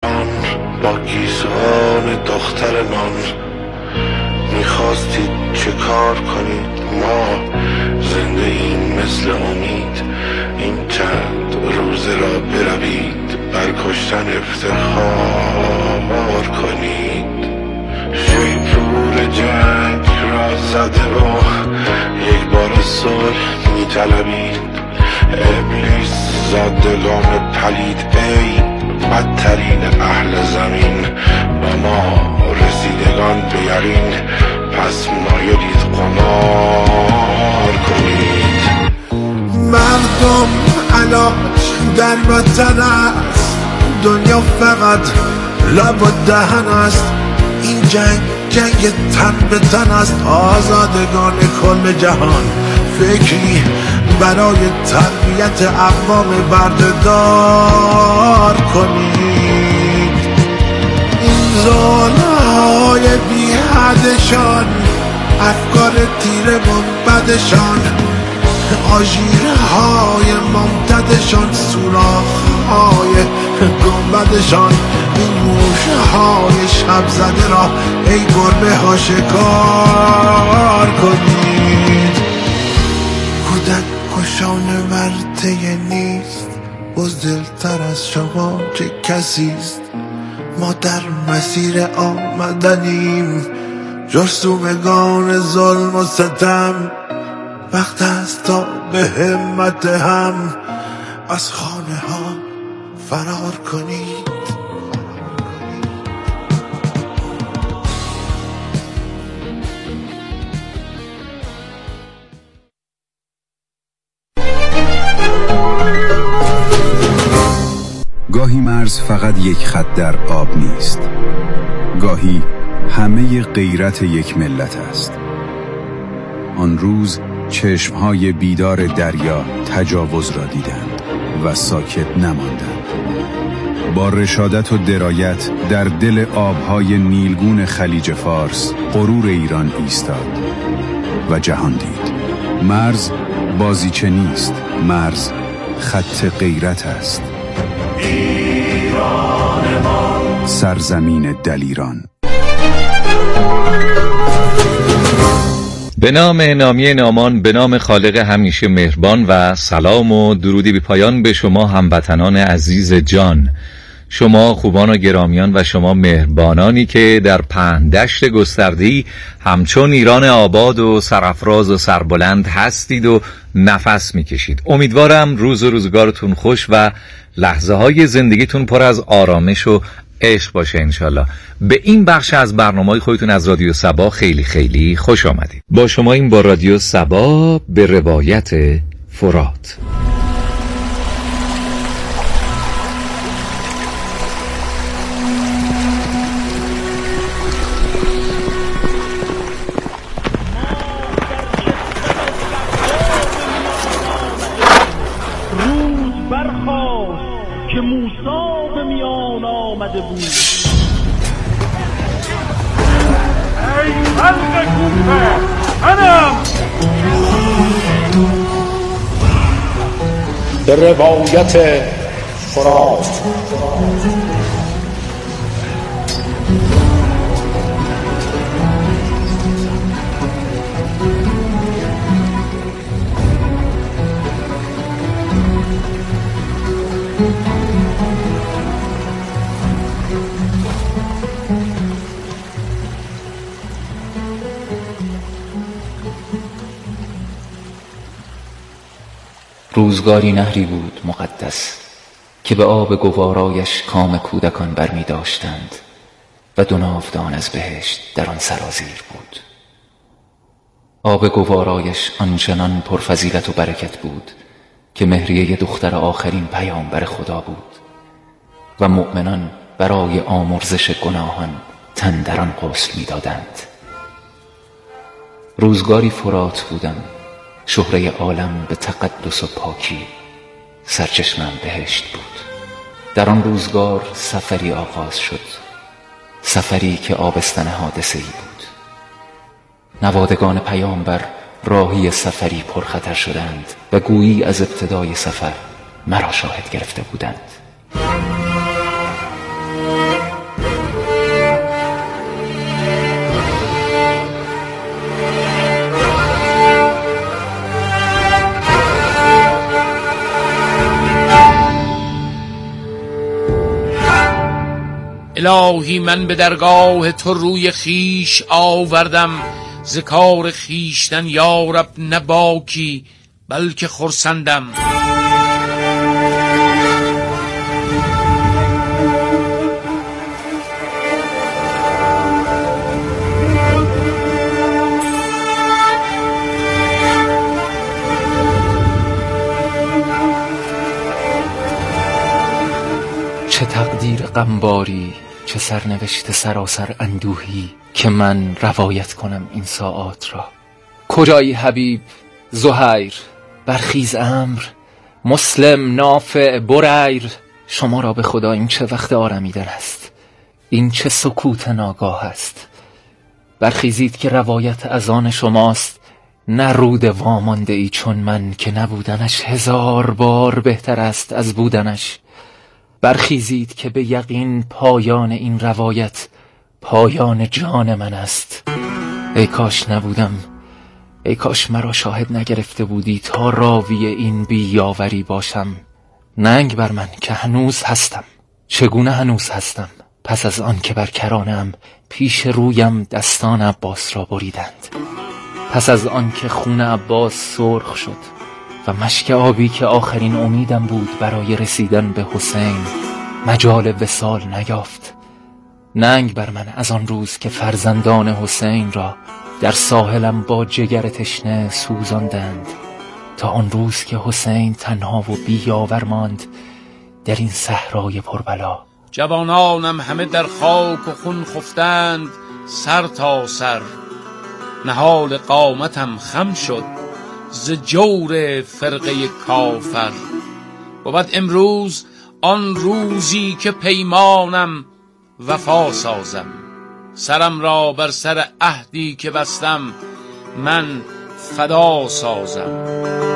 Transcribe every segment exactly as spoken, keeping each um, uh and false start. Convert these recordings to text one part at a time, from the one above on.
با گیسوان دختر نان میخواستید چه کار کنید؟ ما زنده ایم مثل امید، این چند روزه را بروید بر کشتن افتخار کنید. شیطور جنگ را زده و یک بار صلح میطلبید. ابلیس زادگان پلید ای بدترین اهل زمین، و ما رسیدگان به یقین پس مایلید قمار کنید. مردم علاج در وطن است، دنیا فقط لب و دهن است. این جنگ جنگ تن به تن است، آزادگان کل جهان فکری برای تربیت اقوام بردهدار کنید. این ظلم‌های بی حدشان، افکار تیره منبدشان، آژیرهای ممتدشان، سوراخ‌های گنبدشان، این موشهای شب زده را ای گربه ها شکار کنید. کودک کشان ورطه نیست، بزدلتر از شما چه کسیست. ما در مسیر آمدنیم، جرثومگان ظلم و ستم. وقت است تا به همت هم از خانه ها فرار کنید. گاهی مرز فقط یک خط در آب نیست، گاهی همه غیرت یک ملت است. آن روز چشمهای بیدار دریا تجاوز را دیدند و ساکت نماندند. با رشادت و درایت در دل آبهای نیلگون خلیج فارس غرور ایران ایستاد و جهان دید. مرز بازیچه نیست، مرز خط غیرت است. ایران ما، سرزمین دلیران. به نام نامی نامان، به نام خالق همیشه مهربان، و سلام و درودی بی پایان به شما هموطنان عزیز جان، شما خوبان و گرامیان و شما مهربانانی که در پهندشت گسترده‌ای همچون ایران آباد و سرافراز و سربلند هستید و نفس میکشید. امیدوارم روز و روزگارتون خوش و لحظه های زندگیتون پر از آرامش و عشق باشه انشالله. به این بخش از برنامه‌های خودتون از رادیو سبا خیلی خیلی خوش آمدید. با شما این با رادیو سبا به روایت فرات. روز برخاست که موسی به میان آمده بود. ای خلق کوفه، منم به روایت فرات. روزگاری نهری بود مقدس که به آب گوارایش کام کودکان برمی داشتند و دو ناودان از بهشت در آن سرازیر بود. آب گوارایش آنچنان پرفضیلت و برکت بود که مهریه دختر آخرین پیامبر خدا بود و مؤمنان برای آمرزش گناهان تن در آن غسل می دادند. روزگاری فرات بودم، شهره عالم به تقدس و پاکی، سرچشمم بهشت بود. در آن روزگار سفری آغاز شد، سفری که آبستن حادثه‌ای بود. نوادگان پیامبر راهی سفری پرخطر شدند و گویی از ابتدای سفر مرا شاهد گرفته بودند. الهی من به درگاه تو روی خیش آوردم، ز کار خیشتن یا رب نه باکی بلکه خرسندم. چه تقدیر غمباری، چه سرنوشت سراسر اندوهی که من روایت کنم این ساعات را. کجایی حبیب، زهیر، برخیز امر، مسلم، نافع، بریر. شما را به خدا این چه وقت آرمیدن است، این چه سکوت ناگاه است. برخیزید که روایت از آن شماست، نه رود وامانده ای چون من که نبودنش هزار بار بهتر است از بودنش. برخیزید که به یقین پایان این روایت پایان جان من است. ای کاش نبودم، ای کاش مرا شاهد نگرفته بودی تا راوی این بیاوری باشم. ننگ بر من که هنوز هستم. چگونه هنوز هستم؟ پس از آن که بر کرانم پیش رویم دستان عباس را بریدند، پس از آن که خون عباس سرخ شد و مشک آبی که آخرین امیدم بود برای رسیدن به حسین مجال وصال نیافت. ننگ بر من از آن روز که فرزندان حسین را در ساحلم با جگر تشنه سوزاندند، تا آن روز که حسین تنها و بیاور ماند در این صحرای پربلا. جوانانم همه در خاک و خون خفتند سر تا سر، نهال قامتم خم شد ز جور فرقه کافر. بود امروز آن روزی که پیمانم وفا سازم، سرم را بر سر عهدی که بستم من فدا سازم.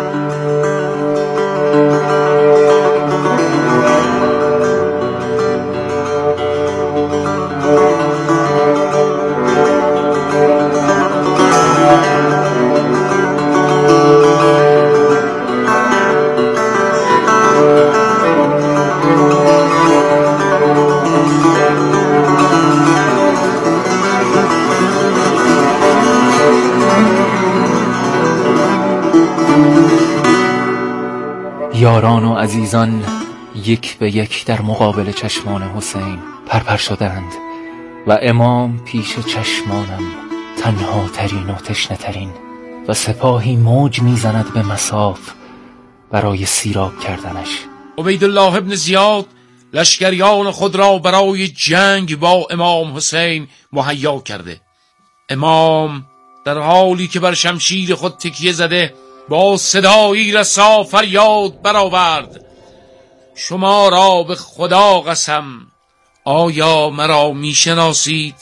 یاران و عزیزان یک به یک در مقابل چشمان حسین پرپر شدند و امام پیش چشمانم تنها ترین و تشنه ترین و سپاهی موج میزند به مصاف برای سیراب کردنش. عبیدالله ابن زیاد لشکریان خود را برای جنگ با امام حسین مهیا کرده. امام در حالی که بر شمشیر خود تکیه زده با صدایی رسا فریاد برآورد: شما را به خدا قسم، آیا مرا میشناسید؟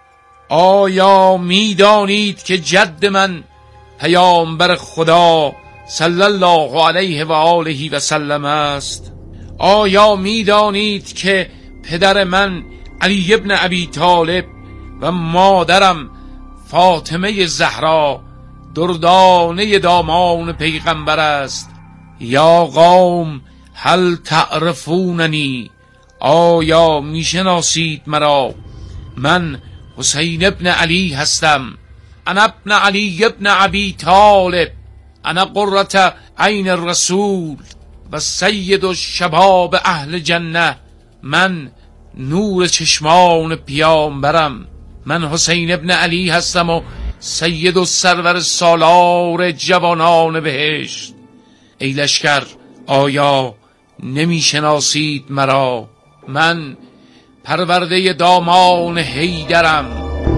آیا میدانید که جد من پیامبر خدا صلی الله علیه و آله و سلم است؟ آیا میدانید که پدر من علی ابن ابی طالب و مادرم فاطمه زهرا دردانه دامان پیغمبر است؟ یا قوم هل تعرفوننی، آیا میشناسید مرا؟ من حسین ابن علی هستم، انا ابن علی ابن ابی طالب، انا قرة عین الرسول و سید الشباب اهل جنه. من نور چشمان پیامبرم، من حسین ابن علی هستم و سید و سرور سالار جوانان بهشت. ای لشکر، آیا نمی شناسید مرا؟ من پرورده دامان حیدرم.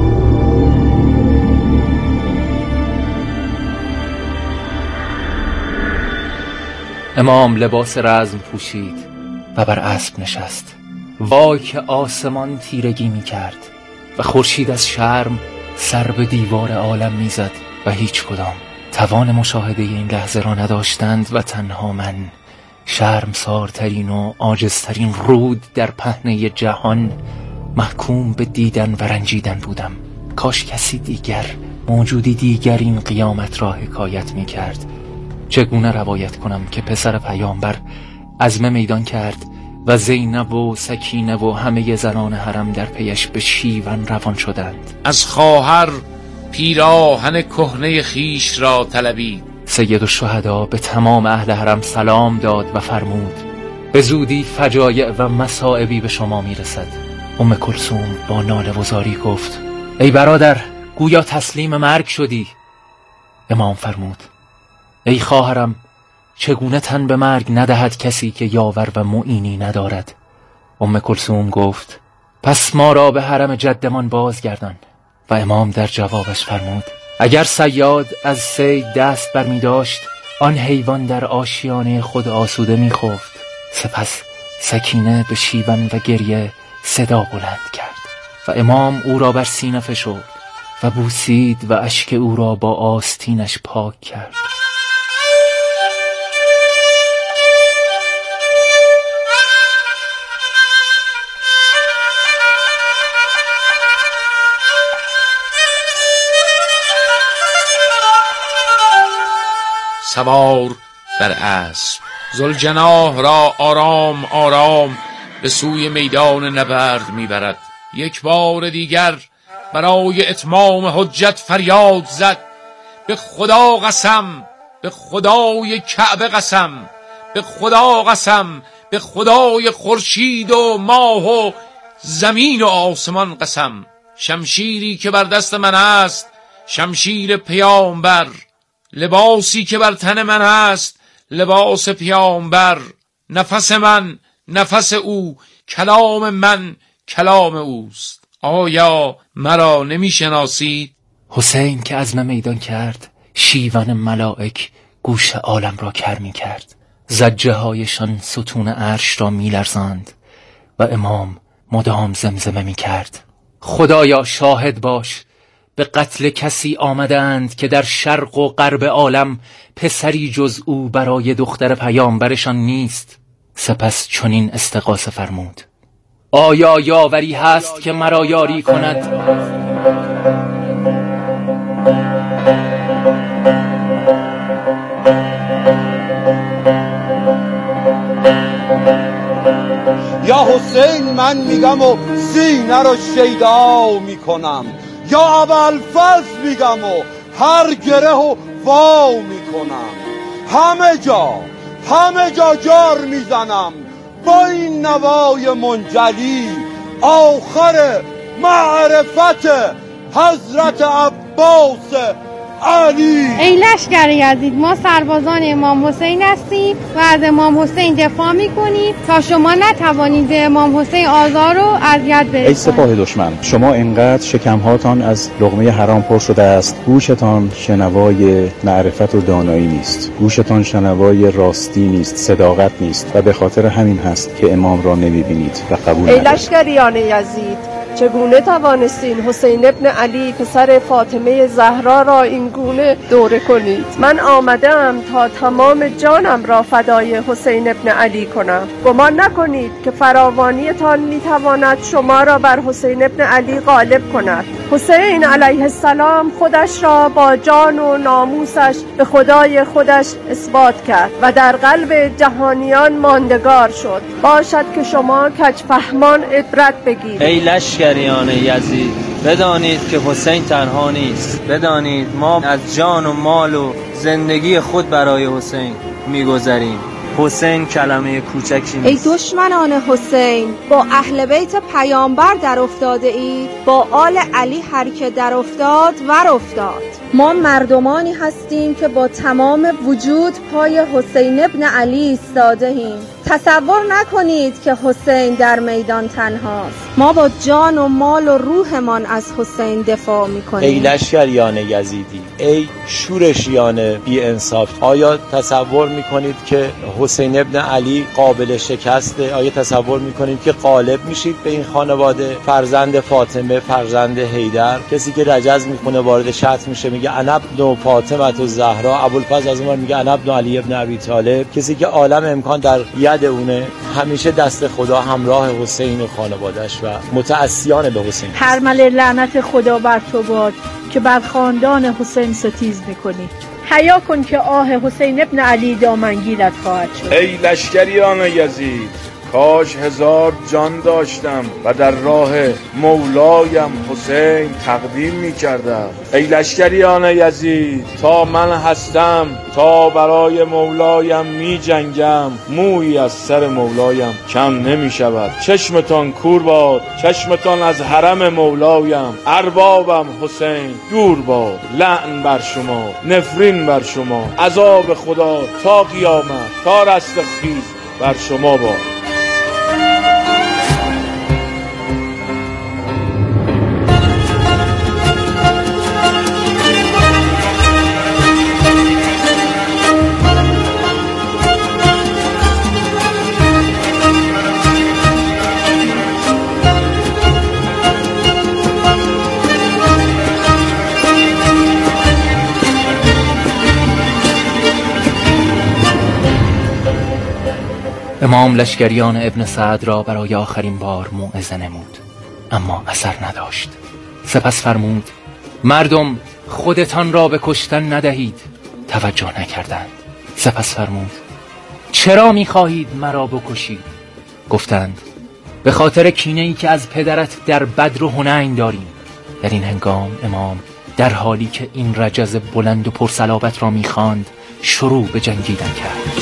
امام لباس رزم پوشید و بر اسب نشست. وای که آسمان تیرگی می کرد و خورشید از شرم سر به دیوار عالم می زد و هیچ کدام توان مشاهده این لحظه را نداشتند و تنها من، شرمسارترین و عاجزترین رود در پهنه جهان، محکوم به دیدن و رنجیدن بودم. کاش کسی دیگر، موجودی دیگر این قیامت را حکایت می کرد. چگونه روایت کنم که پسر پیامبر عزم میدان کرد و زینب و سکینه و همه زنان حرم در پیش به شیون روان شدند. از خواهر پیراهن کهنه خیش را طلبید. سید الشهدا به تمام اهل حرم سلام داد و فرمود به زودی فجایع و مصائبی به شما میرسد. ام کلثوم با ناله و زاری گفت ای برادر، گویا تسلیم مرگ شدی. امام فرمود ای خواهرم، چگونه تن به مرگ ندهد کسی که یاور و معینی ندارد؟ ام کلثوم گفت پس ما را به حرم جدمان بازگردان. و امام در جوابش فرمود اگر صیاد از صید دست برمی داشت، آن حیوان در آشیانه خود آسوده می خفت. سپس سکینه به شیون و گریه صدا بلند کرد و امام او را بر سینه فشرد و بوسید و اشک او را با آستینش پاک کرد. سوار بر اسب ذوالجناح را آرام آرام به سوی میدان نبرد میبرد. یک بار دیگر برای اتمام حجت فریاد زد به خدا قسم، به خدای کعبه قسم، به خدا قسم، به خدای خورشید و ماه و زمین و آسمان قسم. شمشیری که بر دست من است شمشیر پیامبر، لباسی که بر تن من است لباس پیامبر، نفس من نفس او، کلام من کلام اوست. آیا مرا نمی شناسید؟ حسین که عزم میدان کرد، شیون ملائک گوش عالم را کر می کرد. زجه هایشان ستون عرش را می لرزاند و امام مدام زمزمه می کرد خدایا شاهد باش، به قتل کسی آمدند که در شرق و غرب عالم پسری جز او برای دختر پیامبرشان نیست. سپس چنین استغاثه فرمود آیا یاوری هست که مرا یاری کند؟ یا حسین من میگم و سینه رو شیدا میکنم، یا ابوالفضل میگم و هر گره و وا میکنم. همه جا همه جا جار میزنم با این نوای منجلی، آخر معرفت حضرت عباس علی. ای لشکر یزید، ما سربازان امام حسین هستیم و از امام حسین دفاع میکنیم تا شما نتوانید امام حسین آزار و اذیت برسانید. ای سپاه دشمن، شما اینقدر شکمهاتان از لقمه حرام پر شده است، گوشتان شنوای معرفت و دانایی نیست، گوشتان شنوای راستی نیست، صداقت نیست و به خاطر همین هست که امام را نمیبینید و قبول ای لشکریان یزید، چگونه توانستین حسین ابن علی پسر فاطمه زهرا را این گونه دوره کنید؟ من آمدم تا تمام جانم را فدای حسین ابن علی کنم. گمان نکنید که فراوانیتان میتواند شما را بر حسین ابن علی غالب کند. حسین علیه السلام خودش را با جان و ناموسش به خدای خودش اثبات کرد و در قلب جهانیان ماندگار شد. باشد که شما کجفهمان عبرت بگیرید. ای لشکریان یزید، بدانید که حسین تنها نیست. بدانید ما از جان و مال و زندگی خود برای حسین میگذاریم. حسین کلمه کوچکی نیست. ای دشمنان حسین، با اهل بیت پیامبر در افتاده اید، با آل علی هر که در افتاد ور افتاد. ما مردمانی هستیم که با تمام وجود پای حسین ابن علی ایستاده ایم. تصور نکنید که حسین در میدان تنهاست. ما با جان و مال و روحمان از حسین دفاع میکنیم. ای لشکریان یزیدی، ای شورشیان بی انصاف، آیا تصور میکنید که حسین ابن علی قابل شکسته؟ آیا تصور میکنید که غالب میشید به این خانواده؟ فرزند فاطمه، فرزند حیدر، کسی که رجز میکنه وارد شط میشه میگه انا ابن فاطمه الزهرا، ابوالفضل از اون میگه انا ابن علی ابن ابی طالب، کسی که عالم امکان در ید اونه، همیشه دست خدا همراه حسین و خانواده‌اش و متعصیان به حسین. هرمله لعنت خدا بر تو باد که بر خاندان حسین ستیز میکنی. حیا کن که آه حسین ابن علی دامنگیرت خواهد شد. ای لشکریان یزید، کاش هزار جان داشتم و در راه مولایم حسین تقدیم می کردم. ای لشکریان یزید، تا من هستم تا برای مولایم می جنگم، مویی از سر مولایم کم نمی شود. چشمتان کور باد، چشمتان از حرم مولایم. اربابم حسین دور باد، لعن بر شما، نفرین بر شما، عذاب خدا تا قیامت، تا رستخیز بر شما باد. امام لشکریان ابن سعد را برای آخرین بار موعظه نمود، اما اثر نداشت. سپس فرمود: مردم خودتان را به کشتن ندهید. توجه نکردند. سپس فرمود: چرا می‌خواهید مرا بکشید؟ گفتند: به خاطر کینه‌ای که از پدرت در بدر و حنین داریم. در این هنگام امام در حالی که این رجز بلند و پرصلابت را می‌خواند شروع به جنگیدن کرد.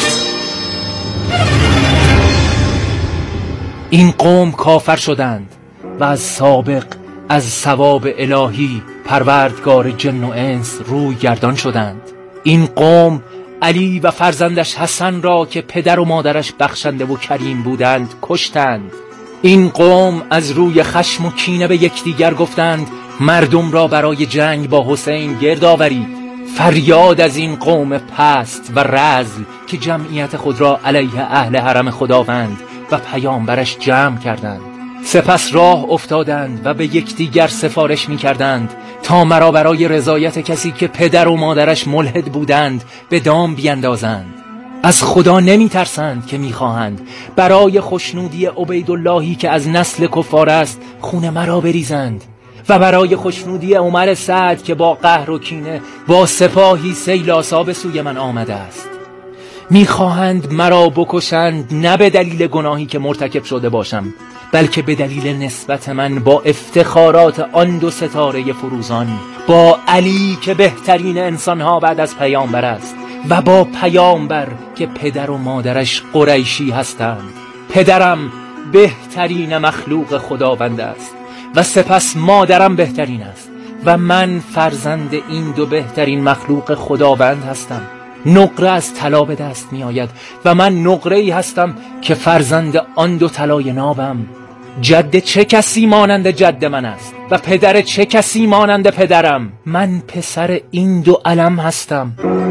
این قوم کافر شدند و از سابق از ثواب الهی پروردگار جن و انس روی گردان شدند. این قوم علی و فرزندش حسن را که پدر و مادرش بخشنده و کریم بودند کشتند. این قوم از روی خشم و کینه به یکدیگر گفتند مردم را برای جنگ با حسین گرد آورید. فریاد از این قوم پست و رذل که جمعیت خود را علیه اهل حرم خداوند و پیامبرش جمع کردند. سپس راه افتادند و به یکدیگر سفارش می کردند تا مرا برای رضایت کسی که پدر و مادرش ملحد بودند به دام بیندازند. از خدا نمی ترسند که می خواهند برای خوشنودی عبیداللهی که از نسل کفار است خون مرا بریزند و برای خوشنودی عمر سعد که با قهر و کینه با سپاهی سیل آسا سوی من آمده است. میخواهند مرا بکشند، نه به دلیل گناهی که مرتکب شده باشم، بلکه به دلیل نسبت من با افتخارات آن دو ستاره فروزان، با علی که بهترین انسانها بعد از پیامبر است و با پیامبر که پدر و مادرش قریشی هستند. پدرم بهترین مخلوق خداوند است و سپس مادرم بهترین است و من فرزند این دو بهترین مخلوق خداوند هستم. نقره از طلا به دست می آید و من نقره‌ای هستم که فرزند آن دو طلای نابم. جد چه کسی مانند جد من است و پدر چه کسی مانند پدرم؟ من پسر این دو علم هستم.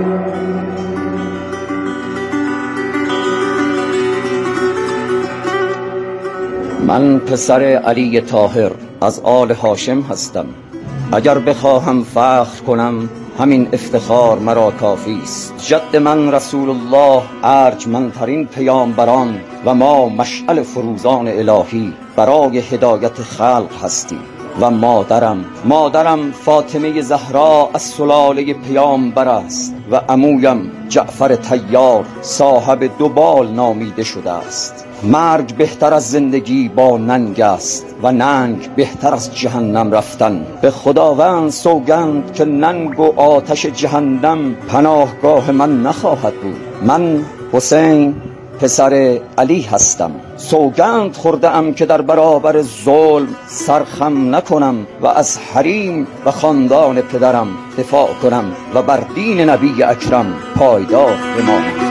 من پسر علی طاهر از آل هاشم هستم. اگر بخواهم فخر کنم همین افتخار مرا کافی است. جد من رسول الله ارجمندترین پیامبران و ما مشعل فروزان الهی برای هدایت خلق هستیم و مادرم مادرم فاطمه زهرا از سلاله پیامبر است و عمویم جعفر طیار صاحب دو بال نامیده شده است. مرگ بهتر از زندگی با ننگ است و ننگ بهتر از جهنم رفتن. به خداوند سوگند که ننگ و آتش جهنم پناهگاه من نخواهد بود. من حسین پسر علی هستم. سوگند خورده‌ام که در برابر ظلم سرخم نکنم و از حریم و خاندان پدرم دفاع کنم و بر دین نبی اکرم پایدار بمانم.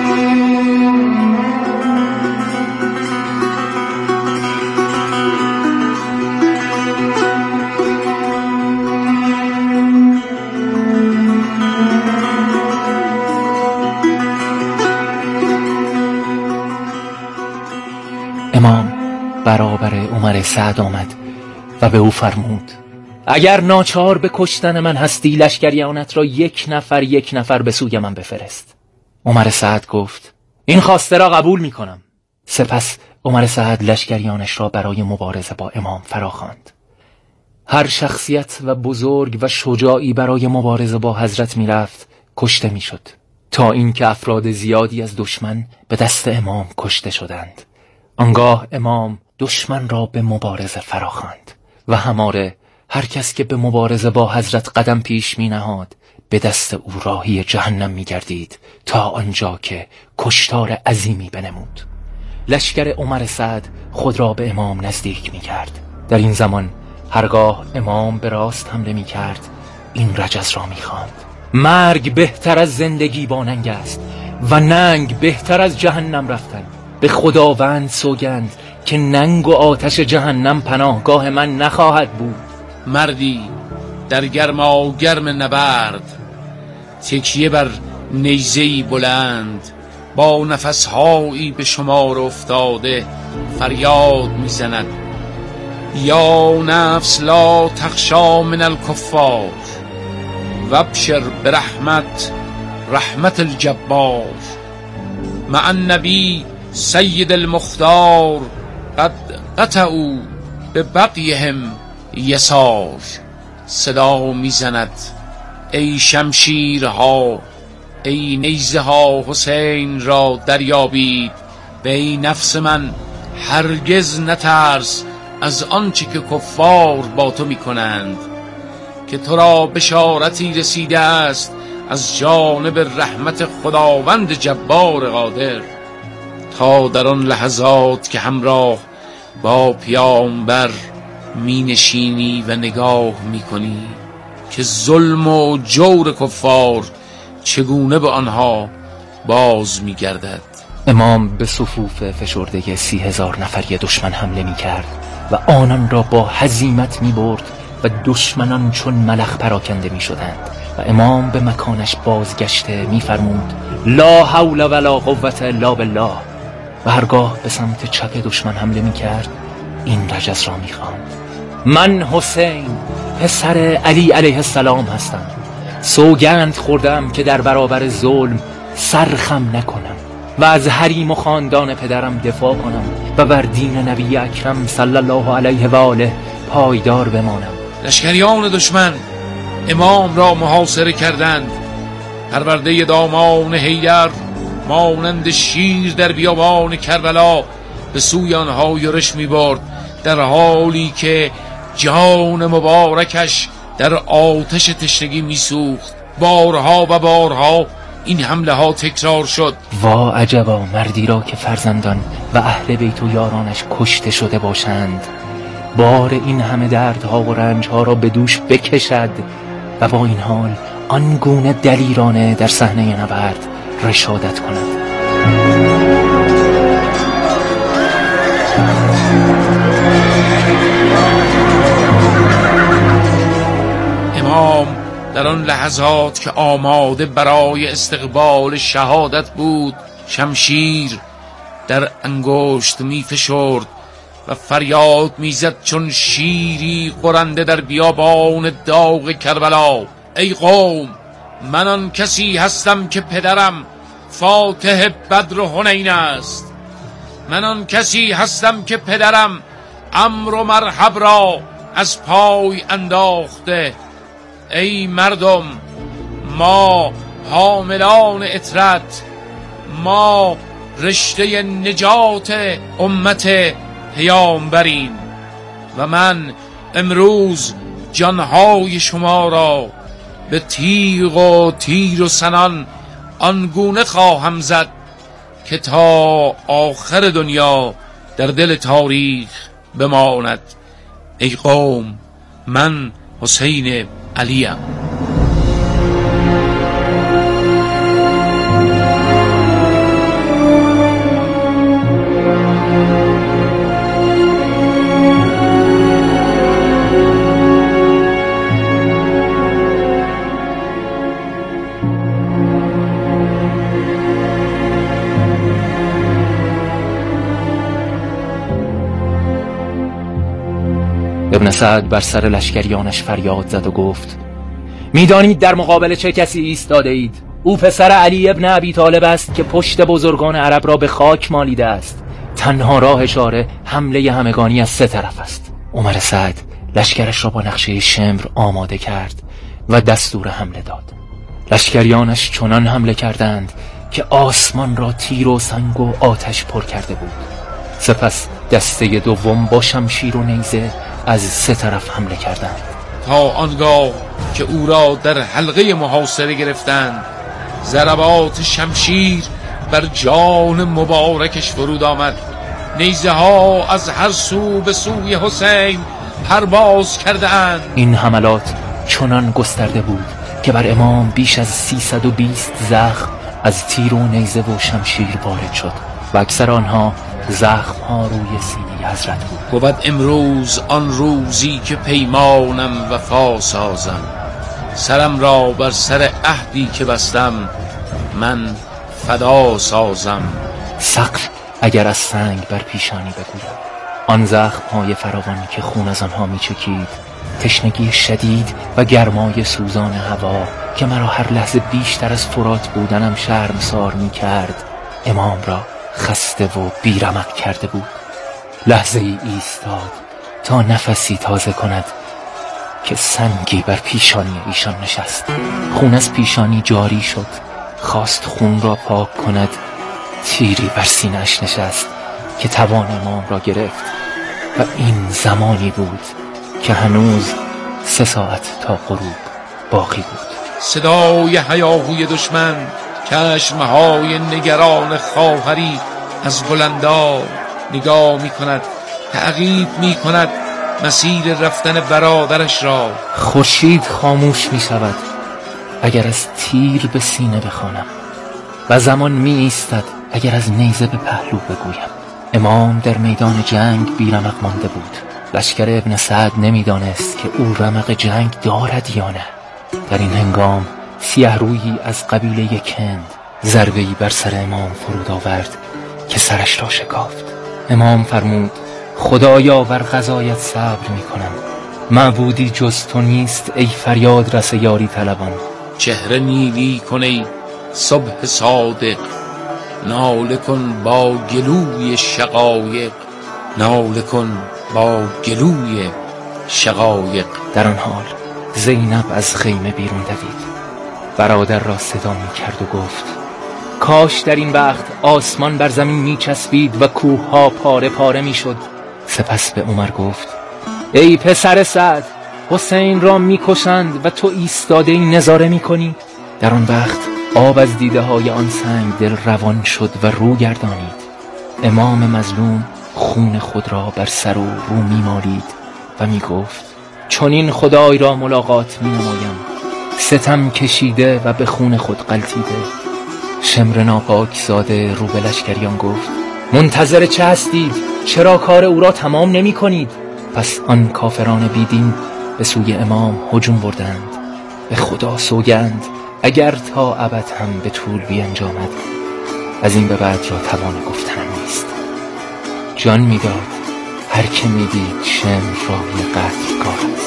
امام برابر عمر سعد آمد و به او فرمود: اگر ناچار به کشتن من هستی لشکریانت را یک نفر یک نفر به سوی من بفرست. عمر سعد گفت: این خواسته را قبول می کنم. سپس عمر سعد لشکریانش را برای مبارزه با امام فراخواند. هر شخصیت و بزرگ و شجاعی برای مبارزه با حضرت می رفت کشته می شد، تا اینکه افراد زیادی از دشمن به دست امام کشته شدند. آنگاه امام دشمن را به مبارزه فراخواند و هماره هر کس که به مبارزه با حضرت قدم پیش می نهاد به دست او راهی جهنم می گردید تا آنجا که کشتار عظیمی بنمود. لشکر عمر سعد خود را به امام نزدیک می کرد. در این زمان هرگاه امام به راست حمله می کرد این رجز را می خواند: مرگ بهتر از زندگی با ننگ است و ننگ بهتر از جهنم رفتن. به خداوند سوگند که ننگ و آتش جهنم پناهگاه من نخواهد بود. مردی در گرما گرم نبرد تکیه بر نیزه‌ای بلند، با نفسهایی به شمار افتاده فریاد میزند: یا نفس لا تخشا من الکفار وابشر برحمت رحمت الجبار مع النبی سید المختار قد قطعوا به بقیهم یسار. صدا میزند: ای شمشیرها، ای نیزه ها حسین را دریابید. به ای نفس من هرگز نترس از آنچه که کفار با تو میکنند، که تو را بشارتی رسیده است از جانب رحمت خداوند جبار قادر. تا در آن لحظات که همراه با پیامبر می نشینی و نگاه می کنی که ظلم و جور کفار چگونه به آنها باز می گردد. امام به صفوف فشرده سی هزار نفری دشمن حمله می کرد و آنان را با هزیمت می برد و دشمنان چون ملخ پراکنده می شدند و امام به مکانش بازگشته می فرمود: لا حول ولا قوة الا بالله. و هرگاه به سمت چپ دشمن حمله می کرد این رجز را می خواند: من حسین پسر علی علیه السلام هستم. سوگند خوردم که در برابر ظلم سرخم نکنم و از حریم و خاندان پدرم دفاع کنم و بر دین نبی اکرم صلی الله علیه و آله پایدار بمانم. لشکریان دشمن امام را محاصره کردند. پرورده دامان حیدر مانند شیر در بیابان کربلا به سوی آنها یورش می‌برد، در حالی که جان مبارکش در آتش تشنگی میسوخت. بارها و بارها این حمله ها تکرار شد. وا عجبا مردی را که فرزندان و اهل بیت و یارانش کشته شده باشند، بار این همه دردها و رنجها را به دوش بکشد و با این حال آنگونه دلیرانه در صحنه نبرد رشادت کند. امام در آن لحظات که آماده برای استقبال شهادت بود، شمشیر در انگشت می فشرد و فریاد میزد چون شیری قرنده در بیابان داغ کربلا: ای قوم، من آن کسی هستم که پدرم فاتح بدر و حنین است. من آن کسی هستم که پدرم امر و مرحب را از پای انداخته. ای مردم، ما حاملان اطرت، ما رشته نجات امت پیامبریم و من امروز جانهای شما را به تیغ و تیر و سنان آنگونه خواهم زد که تا آخر دنیا در دل تاریخ بماند. ای قوم، من حسین علیم. ابن سعد بر سر لشکریانش فریاد زد و گفت: میدانید در مقابل چه کسی ایستاده اید؟ او پسر علی ابن ابی طالب است که پشت بزرگان عرب را به خاک مالیده است. تنها راه چاره حمله همگانی از سه طرف است. عمر سعد لشکرش را با نقشه شمر آماده کرد و دستور حمله داد. لشکریانش چنان حمله کردند که آسمان را تیر و سنگ و آتش پر کرده بود. سپس دسته دوم با شمشیر و نیزه از سه طرف حمله کردند تا آنگاه که او را در حلقه محاصره گرفتند. ضربات شمشیر بر جان مبارکش فرود آمد. نیزه ها از هر سو به سوی حسین پرواز کرده اند. این حملات چنان گسترده بود که بر امام بیش از سیصد و بیست زخم از تیر و نیزه و شمشیر وارد شد و اکثر آنها زخم ها روی سینه حضرت بود. بود امروز آن روزی که پیمانم وفا سازم، سرم را بر سر عهدی که بستم من فدا سازم. سقف اگر از سنگ بر پیشانی بگویم، آن زخم های فراوان که خون از آنها می چکید، تشنگی شدید و گرمای سوزان هوا که مرا هر لحظه بیشتر از فرات بودنم شرمسار می کرد، امام را خسته و بیرمق کرده بود. لحظه ای ایستاد تا نفسی تازه کند که سنگی بر پیشانی ایشان نشست. خون از پیشانی جاری شد، خواست خون را پاک کند. تیری بر سینه‌اش نشست که توان امام را گرفت و این زمانی بود که هنوز سه ساعت تا غروب باقی بود. صدای هیاهوی دشمن، چشمهای نگران خواهری از بلندا نگاه می کند، تعقیب می کند مسیر رفتن برادرش را. خورشید خاموش می شود اگر از تیر به سینه بخوانم و زمان می ایستد اگر از نیزه به پهلو بگویم. امام در میدان جنگ بیرمق مانده بود. لشکر ابن سعد نمی دانست که او رمق جنگ دارد یا نه. در این هنگام سیه رویی از قبیله کند ضربه‌ای بر سر امام فرود آورد که سرش را شکافت. امام فرمود خدایا بر غذایت صبر می کنم، معبودی جز تو نیست ای فریاد رس یاری طلبان. چهره نیلی کنی صبح صادق، ناله کن با گلوی شقایق، ناله کن با گلوی شقایق. در آن حال زینب از خیمه بیرون دوید، برادر را صدا می کرد و گفت کاش در این وقت آسمان بر زمین می چسبید و کوه ها پاره پاره می شد. سپس به عمر گفت ای پسر سعد، حسین را می کشند و تو ایستاده این نظاره می کنی. در آن وقت آب از دیده های آن سنگ دل روان شد و رو گردانید. امام مظلوم خون خود را بر سر و رو می مالید و می گفت چنین خدای را ملاقات می نمایم، ستم کشیده و به خون خود غلطیده. شمر ناپاک زاده رو به لشکریان گفت منتظر چه هستید؟ چرا کار او را تمام نمی کنید؟ پس آن کافران بیدین به سوی امام هجوم بردند. به خدا سوگند اگر تا ابد هم به طول بیانجامد، از این به بعد را توان گفتن نیست. جان میداد هر که میدید شمر راهی قتلگاه است.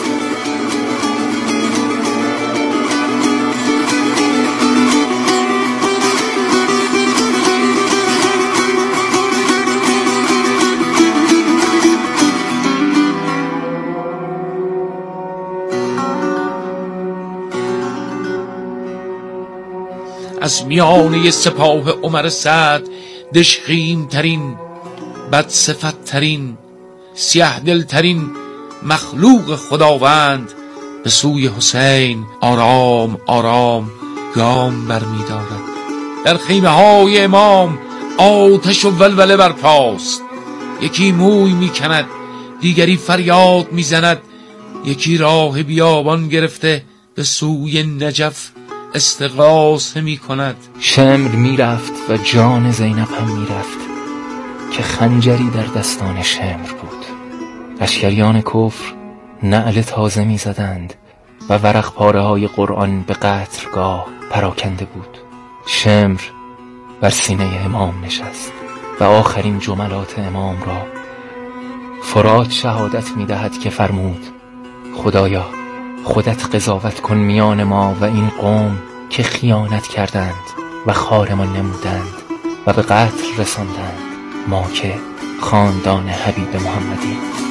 از میانه سپاه عمر سعد دژخیم ترین، بد صفت ترین، سیاه دل ترین مخلوق خداوند به سوی حسین آرام آرام گام برمی دارد. در خیمه های امام آتش و ولوله برپاست. یکی موی می کند، دیگری فریاد می زند، یکی راه بیابان گرفته به سوی نجف استغاثه می کند. شمر می رفت و جان زینب هم می رفت که خنجری در دستان شمر بود. لشکریان کفر نعل تازه می زدند و ورق پاره های قرآن به قتلگاه پراکنده بود. شمر بر سینه امام نشست و آخرین جملات امام را فرات شهادت می دهد که فرمود خدایا خودت قضاوت کن میان ما و این قوم که خیانت کردند و خارمان نمودند و به قتل رساندند، ما که خاندان حبیب محمدی.